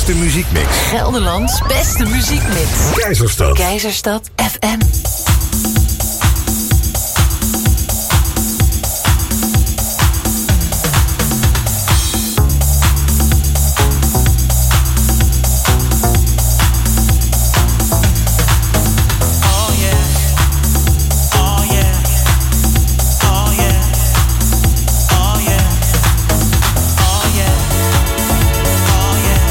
beste muziekmix. Gelderlands beste muziekmix. Keizerstad. Keizerstad FM.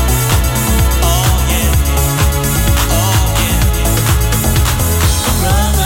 Run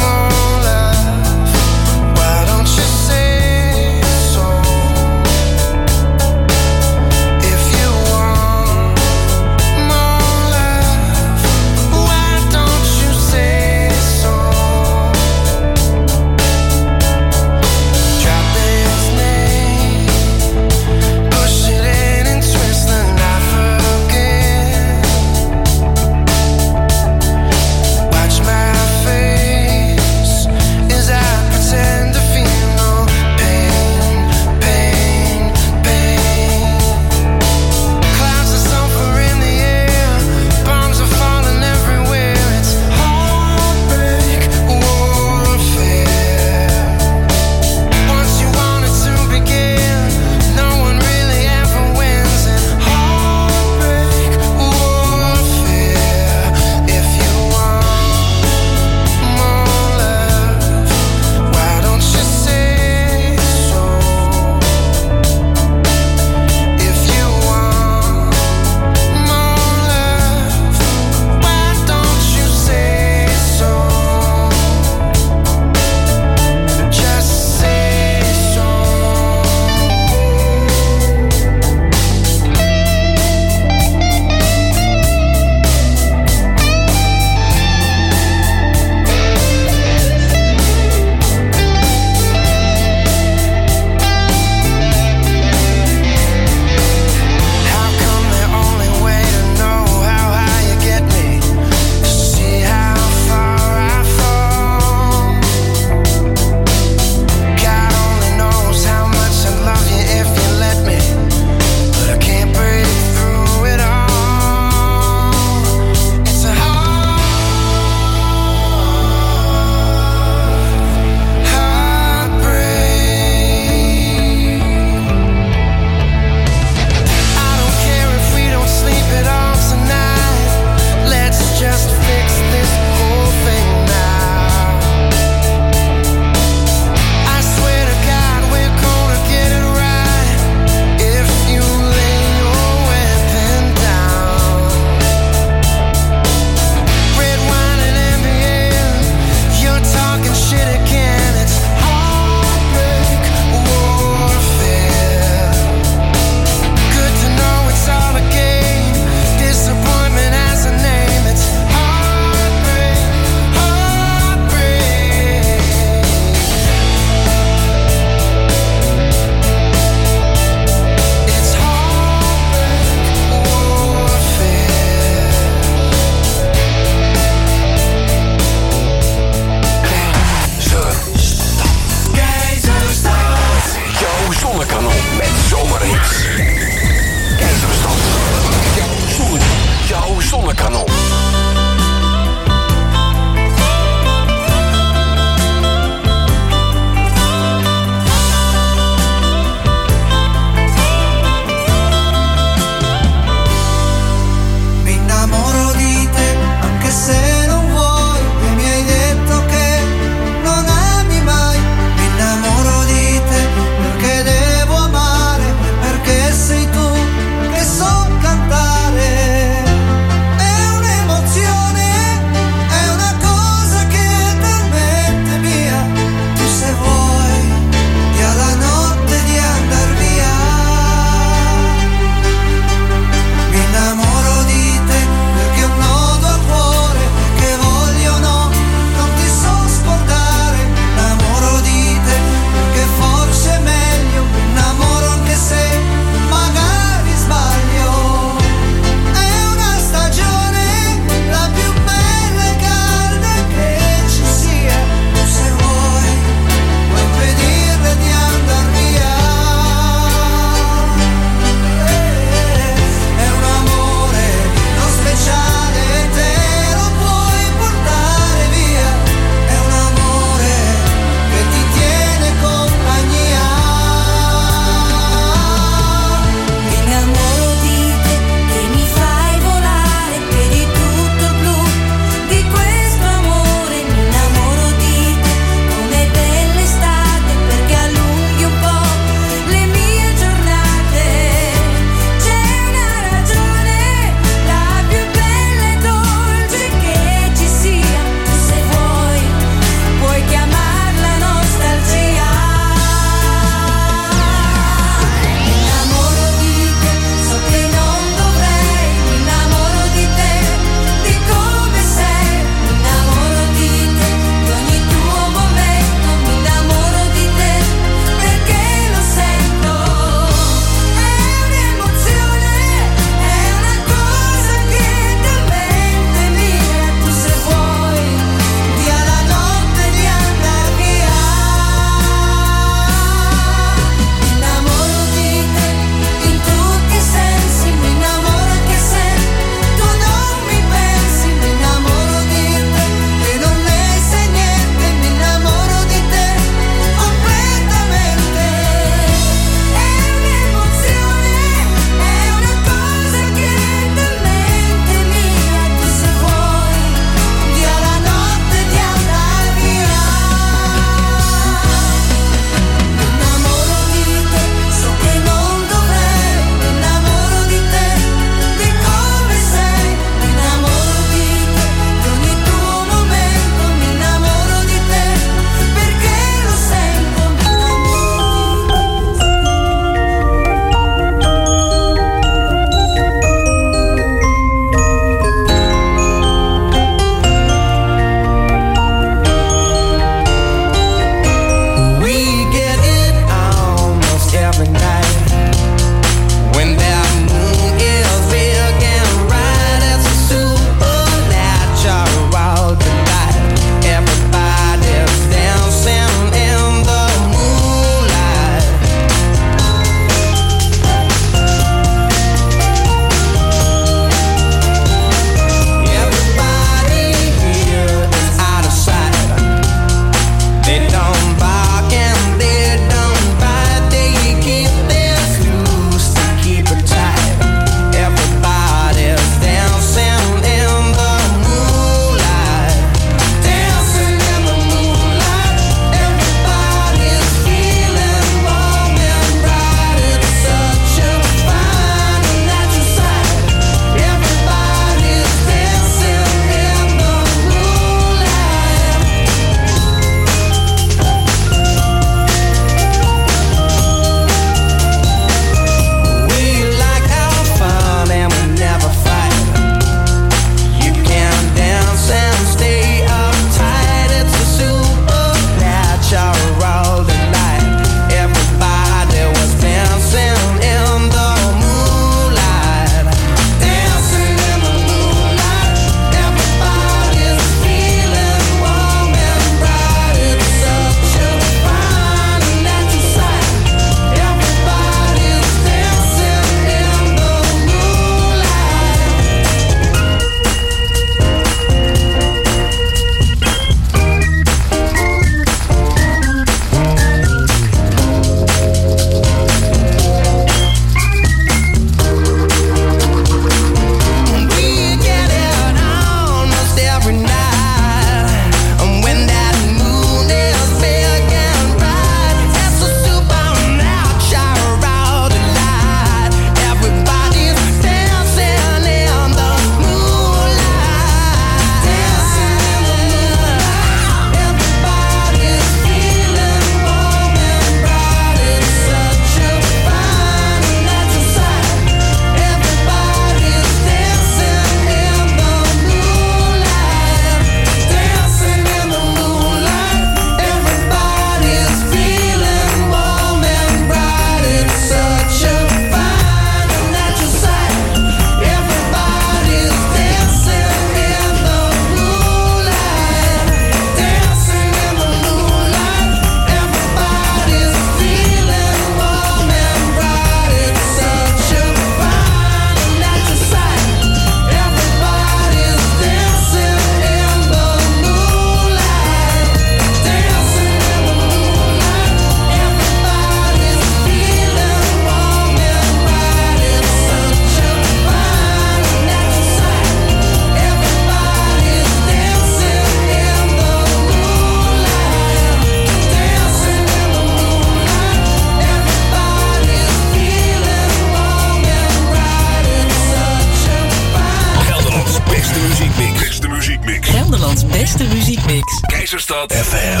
beste muziekmix. Keizerstad FM.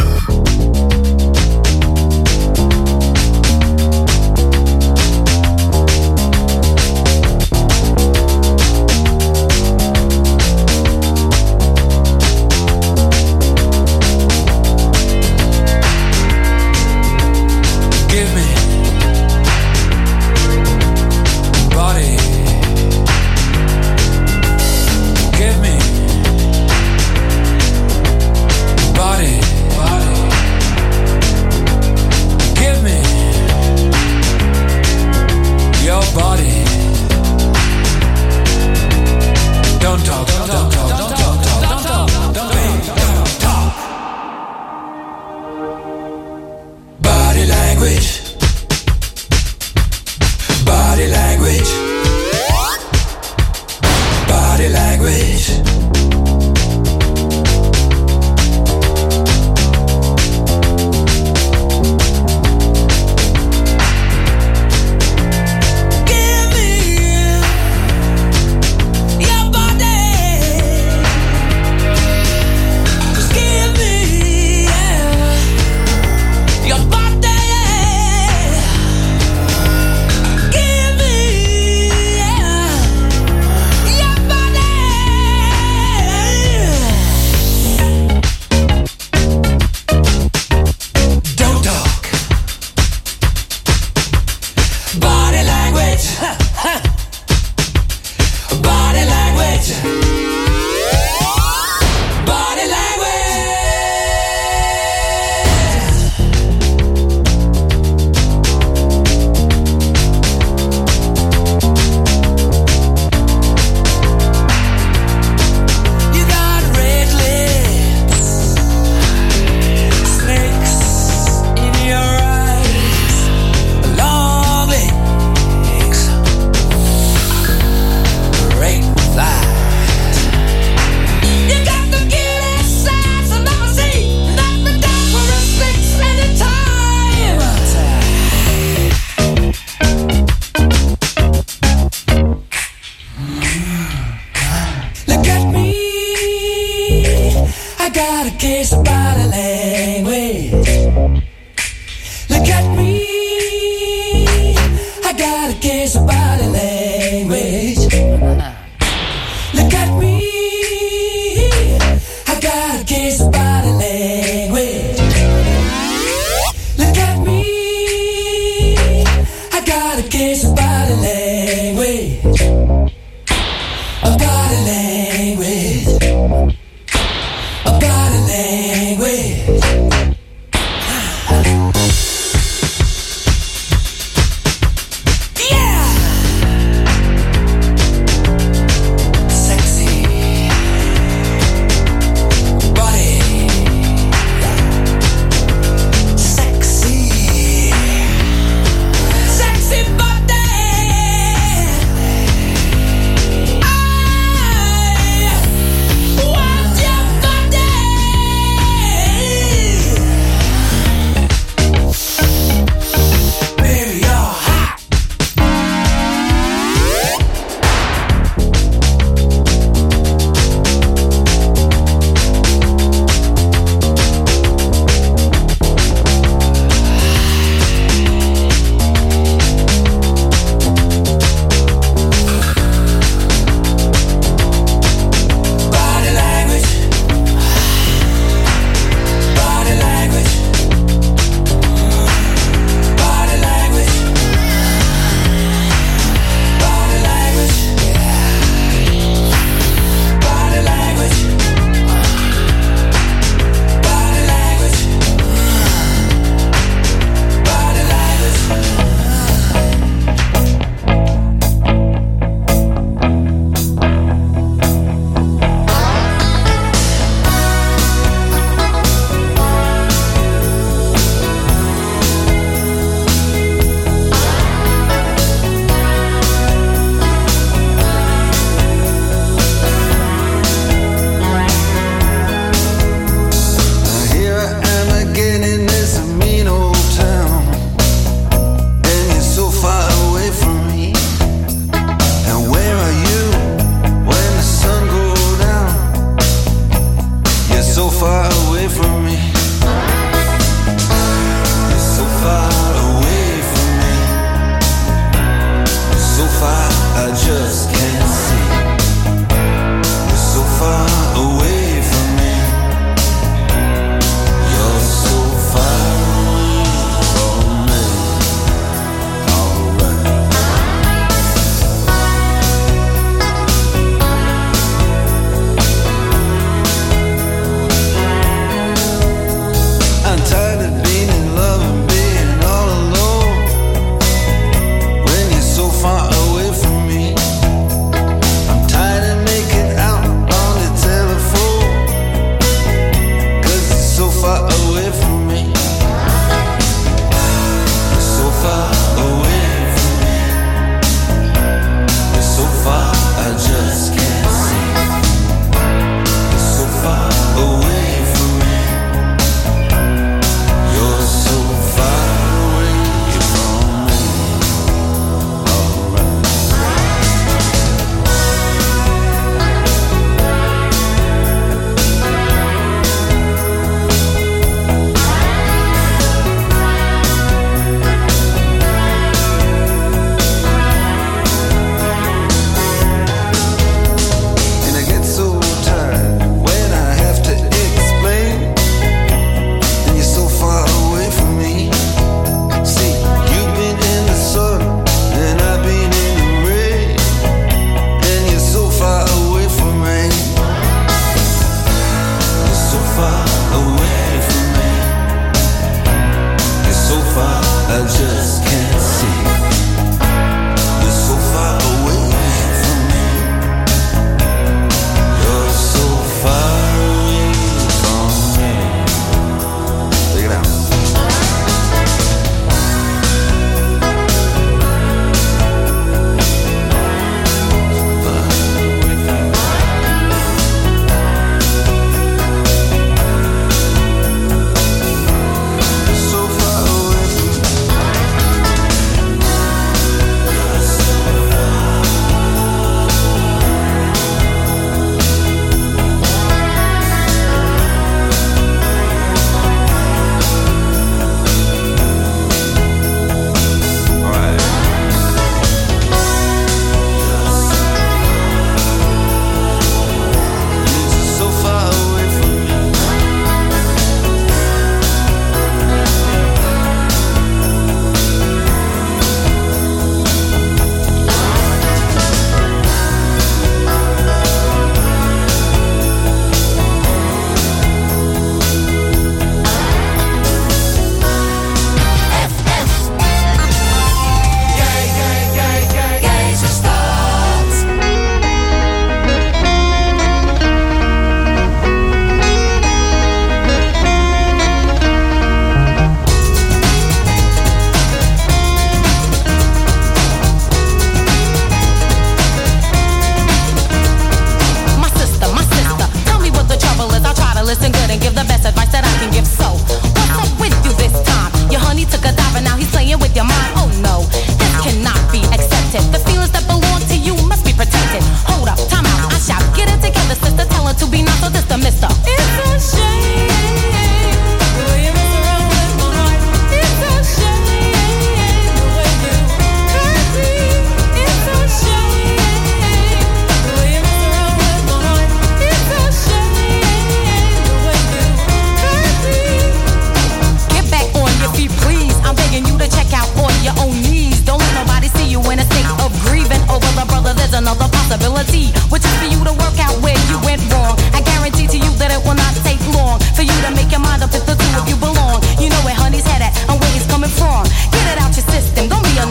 Sexy body.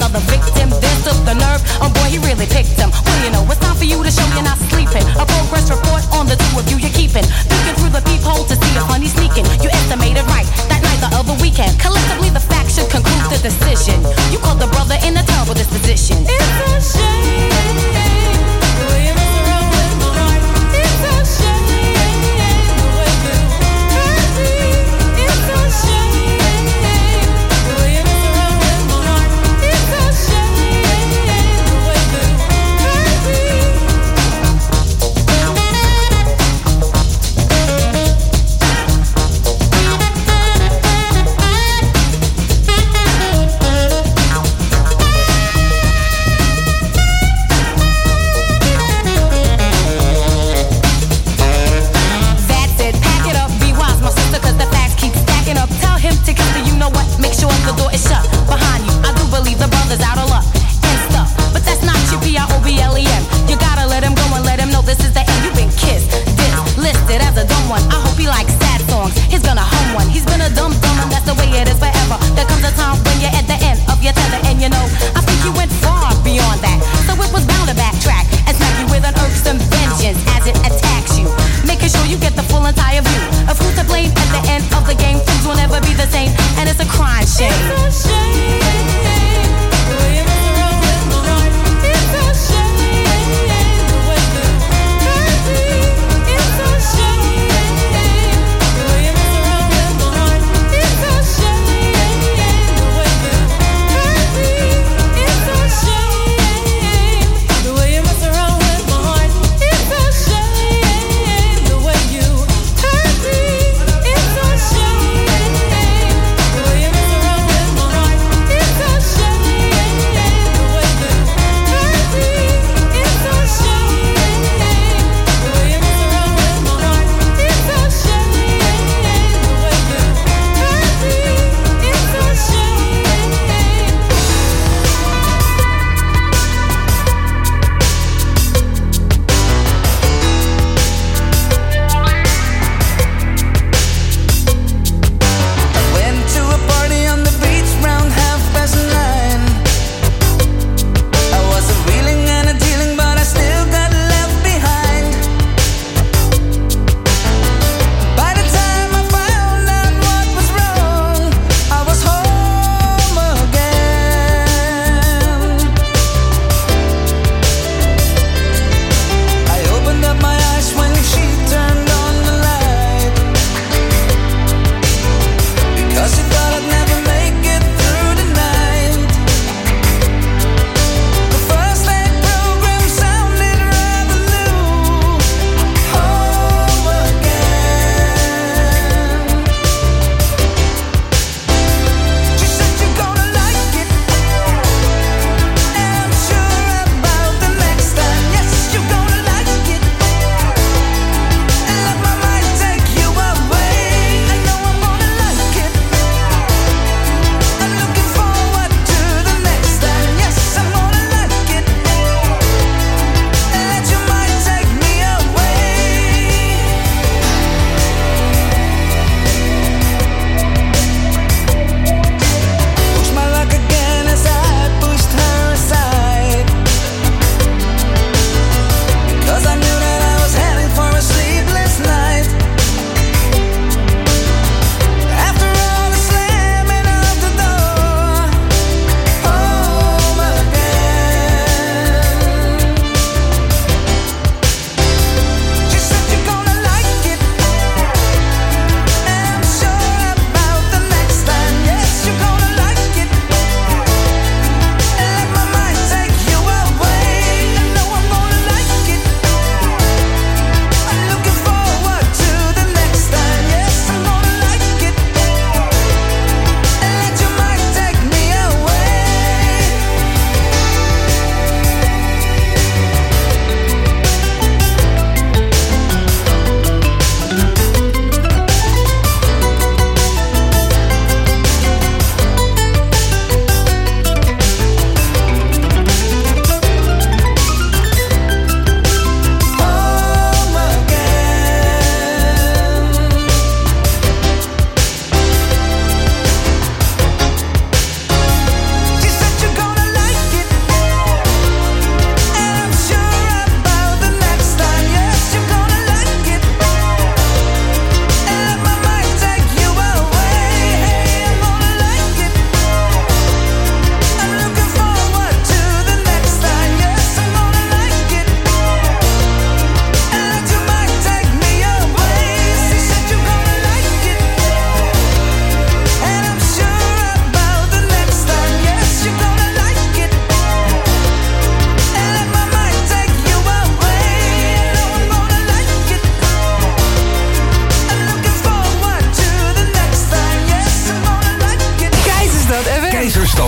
another victim. This took the nerve, oh boy, he really picked him. What do you know, it's time for you to show you're not sleeping. A progress report on the two of you you're keeping. Peeking through the peephole to see if honey's sneaking. You estimated right, that night the other weekend. Collectively the facts should conclude the decision. You called the brother in a terrible disposition. It's a shame, the way you mess around with my heart. It's a shame, the way you hurt me. It's a shame, the way you mess around with my heart. It's a shame, the way you hurt me.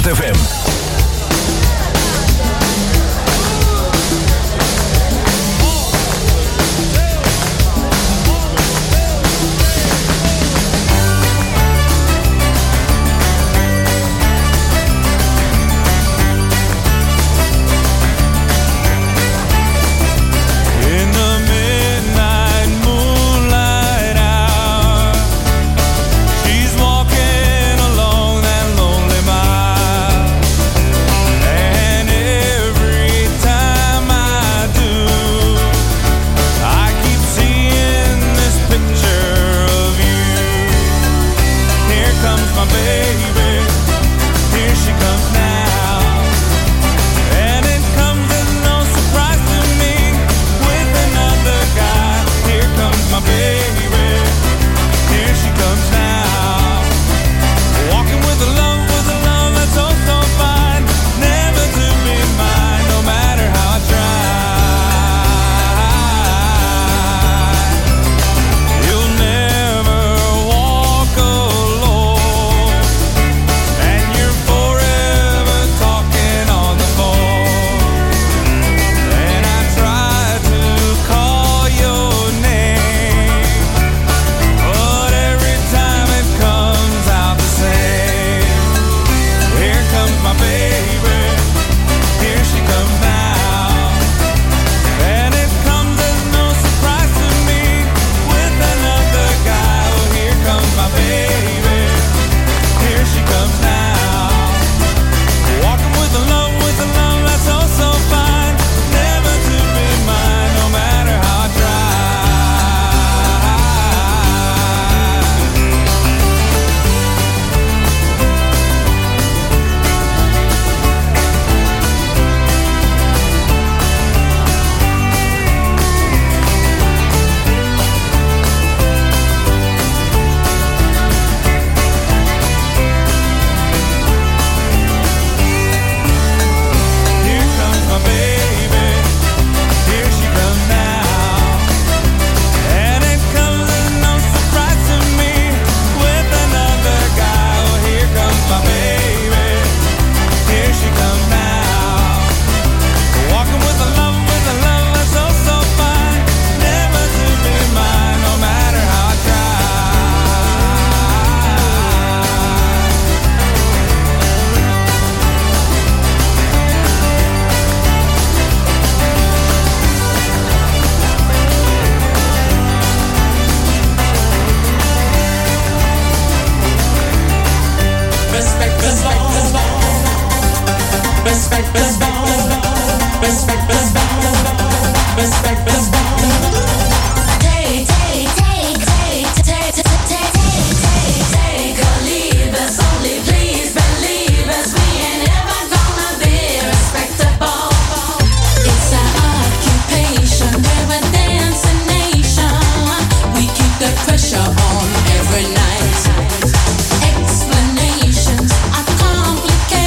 FM.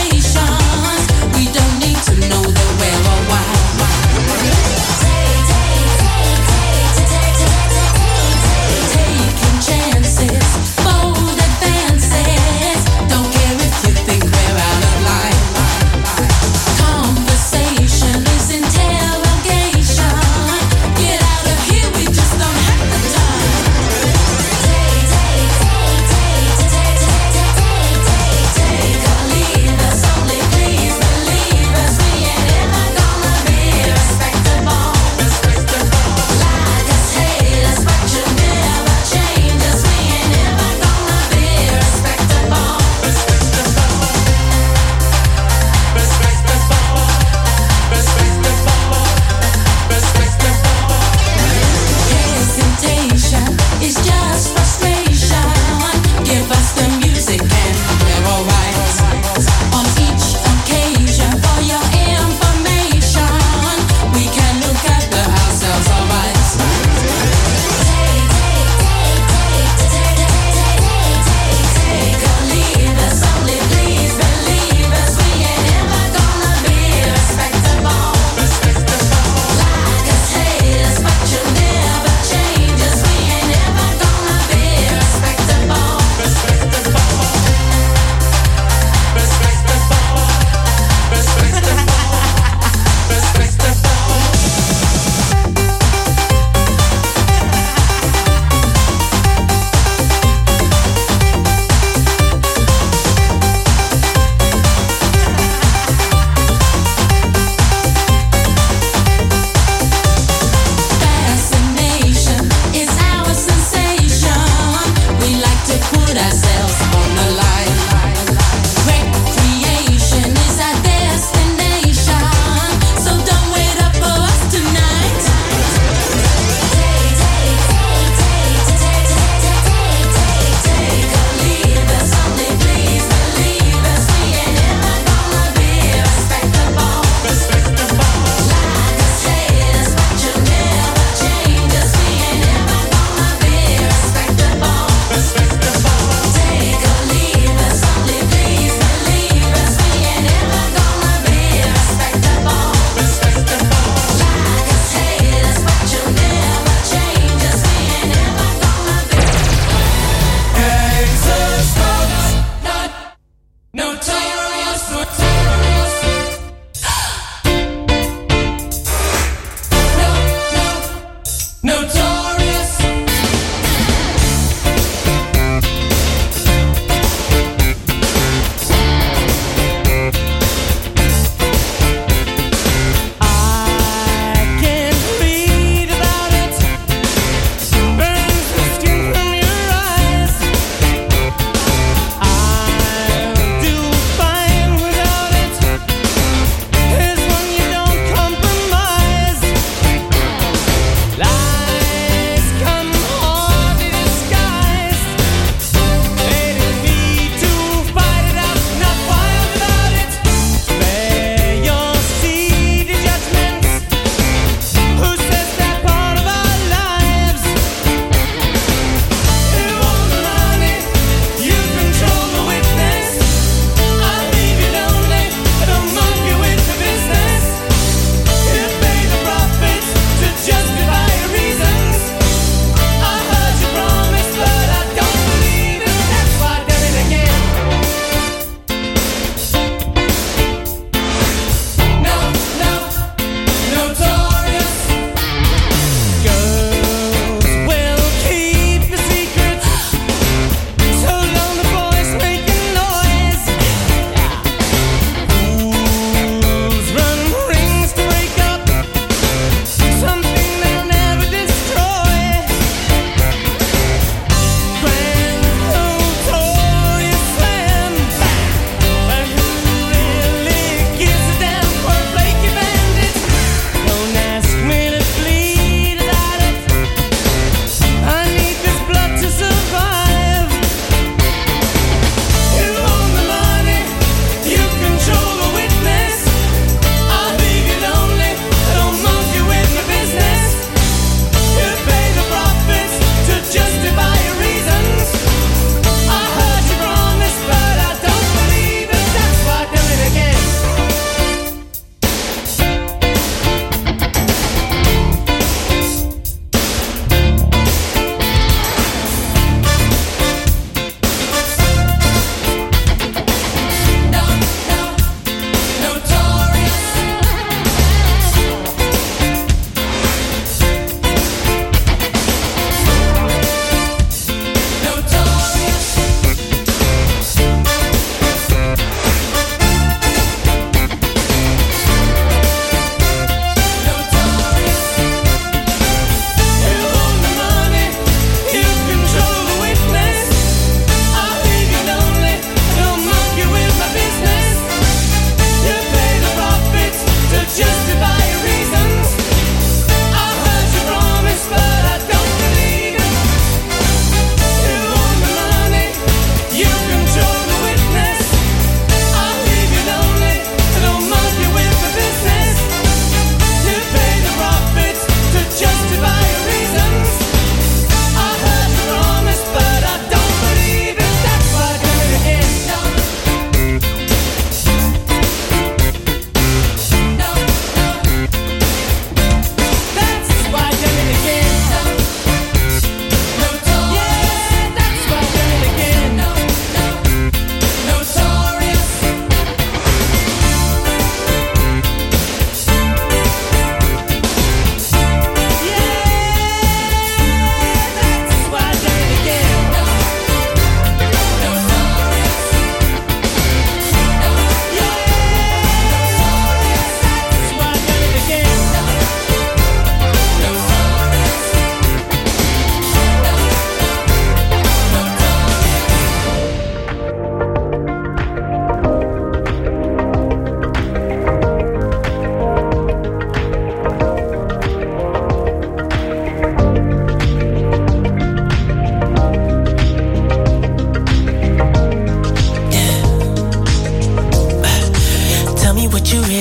Complications, we don't need to know the where or why.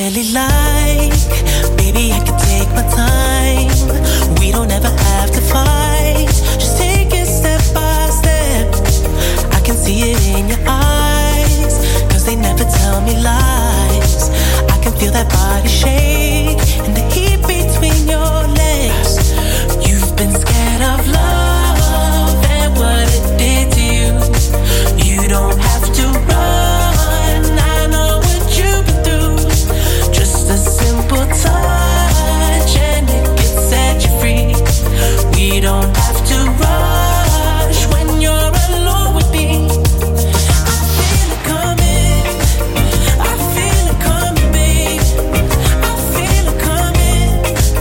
really like. Baby, I can take my time. We don't ever have to fight. Just take it step by step. I can see it in your eyes, 'cause they never tell me lies. I can feel that body shake and the heat between your legs. You've been scared of love and what it did to you. You don't have to run, I know what you've been through. Just a simple touch and it can set you free. We don't have to rush when you're alone with me. I feel it coming, I feel it coming, babe. I feel it coming,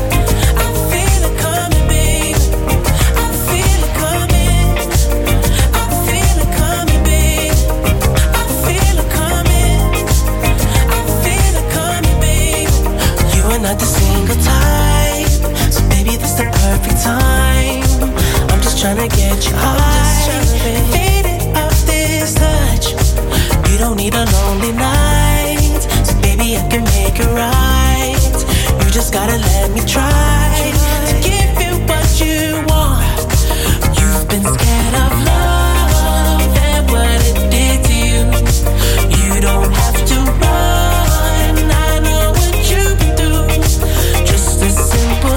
I feel it coming, babe. I feel it coming, I feel it coming, babe. I feel it coming, I feel it coming, babe. You are not the single type, so baby, this the perfect time. I'm just tryna get you high, faded off this touch. You don't need a lonely night, so baby, I can make it right. You just gotta let me try to give you what you want. You've been scared of love and what it did to you. You don't have to run, I know what you've been through. Just a simple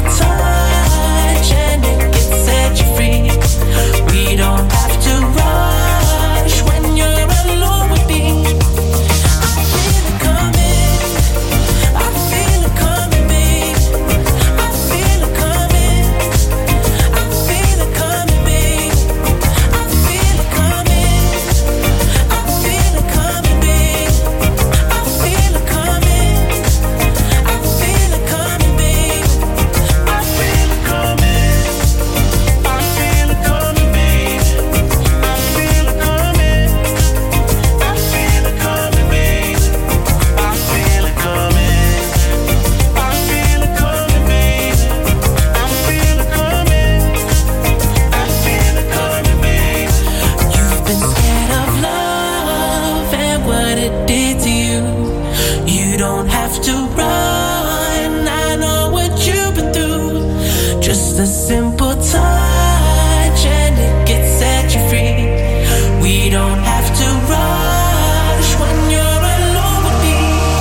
touch and it can set you free. We don't have to rush when you're alone with me. I feel it coming, I feel it coming, babe. I feel it coming, I feel it coming, babe. I feel it coming, I feel it coming, babe. I feel it coming, I feel it coming, babe. I feel it coming, I feel it coming, babe. I feel it coming, I feel it coming, babe. I feel it coming, I feel it coming, babe. I feel it coming, I feel it coming, babe. You've been scared of love and what it did to you. You don't have to run, I know what you've been through. Just a simple touch and it can set you free. We don't have to rush when you're alone with me.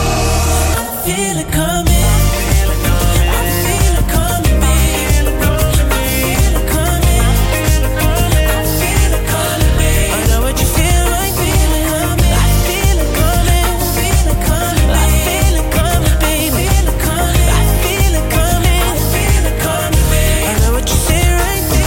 I feel it coming, I feel it coming, babe. I feel it coming, I feel it coming, babe. I know what you feel like, feel it coming. I feel it coming, I feel it coming, I feel it coming, babe. I feel it coming, I feel it coming, I feel it coming, babe. I know what you say right there.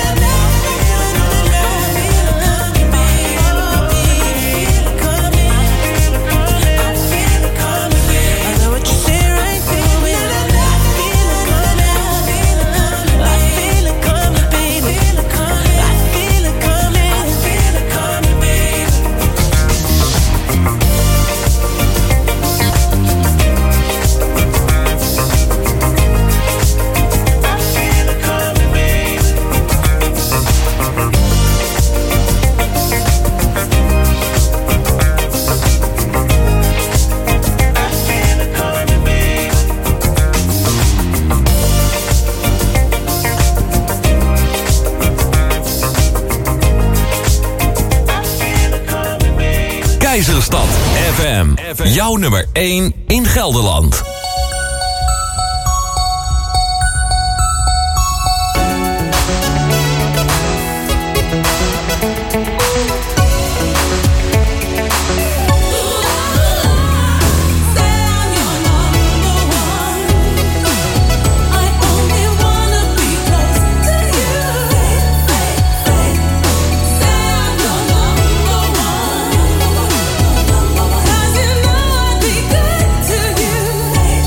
Keizerstad FM. Jouw nummer 1 in Gelderland. Cause you know I'd be good to you.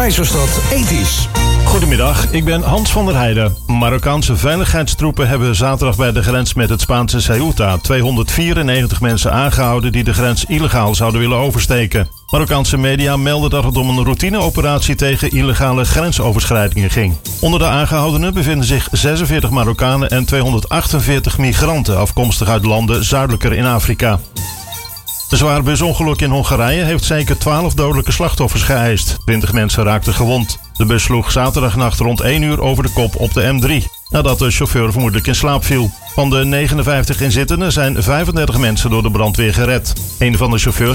Prijs was dat ethisch. Goedemiddag, ik ben Hans van der Heijden. Marokkaanse veiligheidstroepen hebben zaterdag bij de grens met het Spaanse Ceuta 294 mensen aangehouden die de grens illegaal zouden willen oversteken. Marokkaanse media melden dat het om een routineoperatie tegen illegale grensoverschrijdingen ging. Onder de aangehoudenen bevinden zich 46 Marokkanen en 248 migranten afkomstig uit landen zuidelijker in Afrika. Een zwaar busongeluk in Hongarije heeft zeker 12 dodelijke slachtoffers geëist. 20 mensen raakten gewond. De bus sloeg zaterdagnacht rond 1 uur over de kop op de M3, nadat de chauffeur vermoedelijk in slaap viel. Van de 59 inzittenden zijn 35 mensen door de brandweer gered. Een van de chauffeurs